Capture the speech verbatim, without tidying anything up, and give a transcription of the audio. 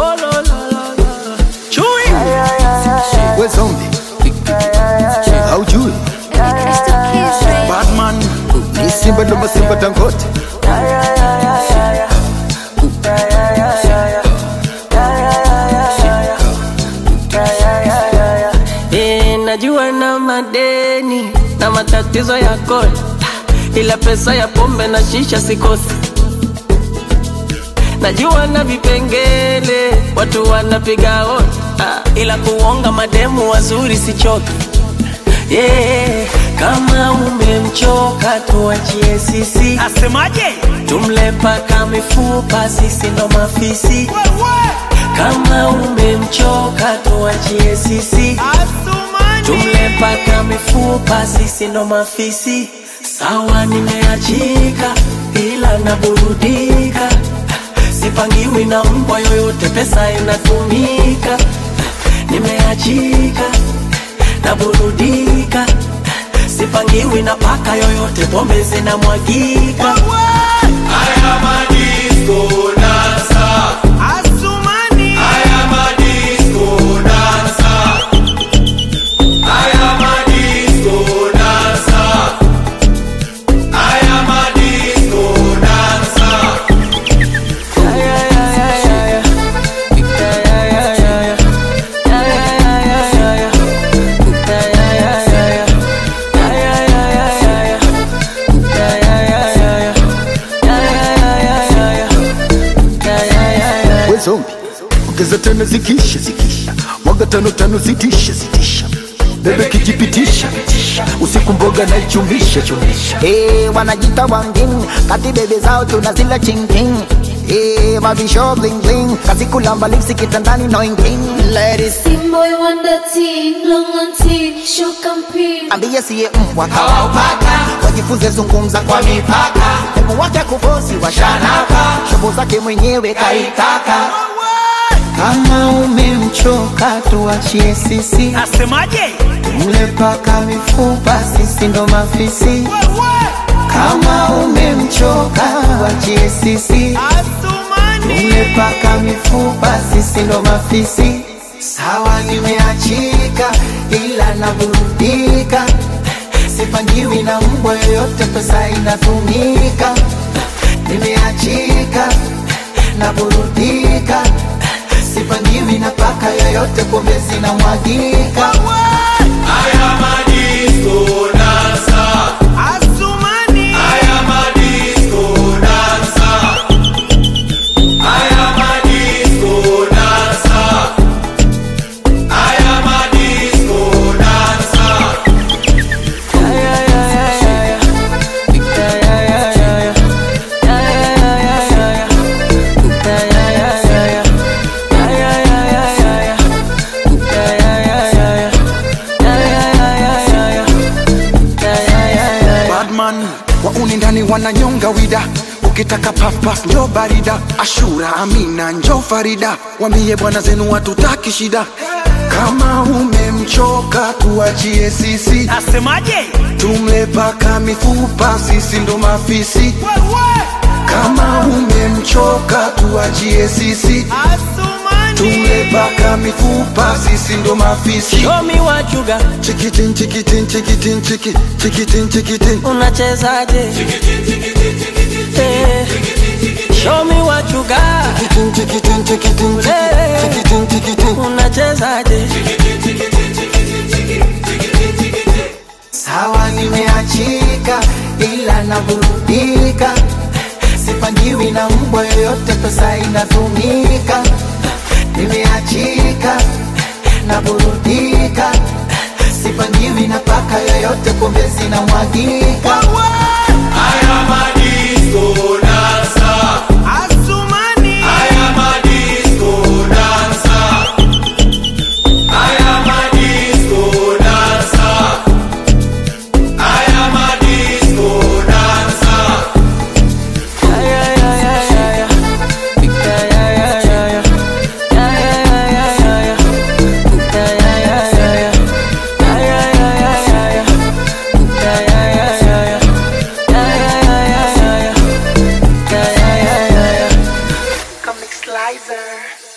Oh la la la la. Chui. We zombie. Haujui. Batman. Ni simba ndo masimba Dangote. Eh, najua na madeni na matatizo ya kodi, ila pesa ya pombe na shisha sikosi. Najua na vipengele watu wanapiga hodi, ah, ila kuonga mademu wazuri sichoki. Yeah, kama umemchoka tuachie sisi. Asemaje? Tumle paka mifupa sisi ndo mafisi. Kama umemchoka tuachie sisi. Asumani. Tumle paka mifupa sisi ndo mafisi. Sawa nimeachika ila naburudika. Sipangiwi na mbwa yoyote, pesa inatumika. Nimeachika naburudika. Sipangiwi na paka yoyote, pombe zinamwagika. I am a disco dancer. Asumani. I am a disco dancer. I am a disco dancer. I am a disco dancer. We zombie. Ongeza tano zikisha zikisha. Mwaga tano tano zitisha zitisha. Bebe kijipitisha usiku mboga na ichumisha chumisha. Hey, wanajita wangin kati bebe zao tunazila chingking. Hey, mavisho bling bling kazi kulamba lipsi kitandani no ingin. Ladies, Boy wonder teen, long on teen, show campaign. ambie siye mbwa kawaupaka, wajifunze zungumza kwa mipaka. Hebu wake kufosi washanaka, shobo zake mwenyewe kaitaka. Kama umemchoka tuachie sisi. Asemaje? Mle paka mifupa sisi ndo mafisi. Kama umemchoka tuachie sisi. Asumani. Mle paka mifupa sisi ndo mafisi. Sawa nimeachika ila naburudika. Sipangiwi na mbwa yoyote, pesa inatumika. Nimeachika naburudika. Sipangiwi na paka yoyote, pombe zinamwagika. I am a disco dancer. Asumani. I am a disco dancer. I am a disco dancer. I am a disco dancer. Badman wauni ndani wananyonga wida. Ukitaka puff puff njo barida. Ashura Amina njo Farida. Wambie bwana zenu watutaki shida. Kama umemchoka tuachie sisi. Asemaje? Tumle paka mifupa sisi ndo mafisi. Kama umemchoka tuachie sisi. Asumani. Tumle paka mifupa sisi ndo mafisi. Show me what you got. Chikitin chikitin chikitin chiki chikitin chikitin. Unachezaje? Eh, show me what you got. Chikitin chikitin chikitin chikitin chikitin. Unachezaje? Sawa nimeachika ila naburudika. Sipangiwi na mbwa yoyote, pesa inatumika. Nimeachika naburudika. Sipangiwi na paka yoyote, pombe zinamwagika. I am a disco dancer. Asumani. I am a disco dancer. I am a disco dancer. I am a disco dancer. Comic Slicer.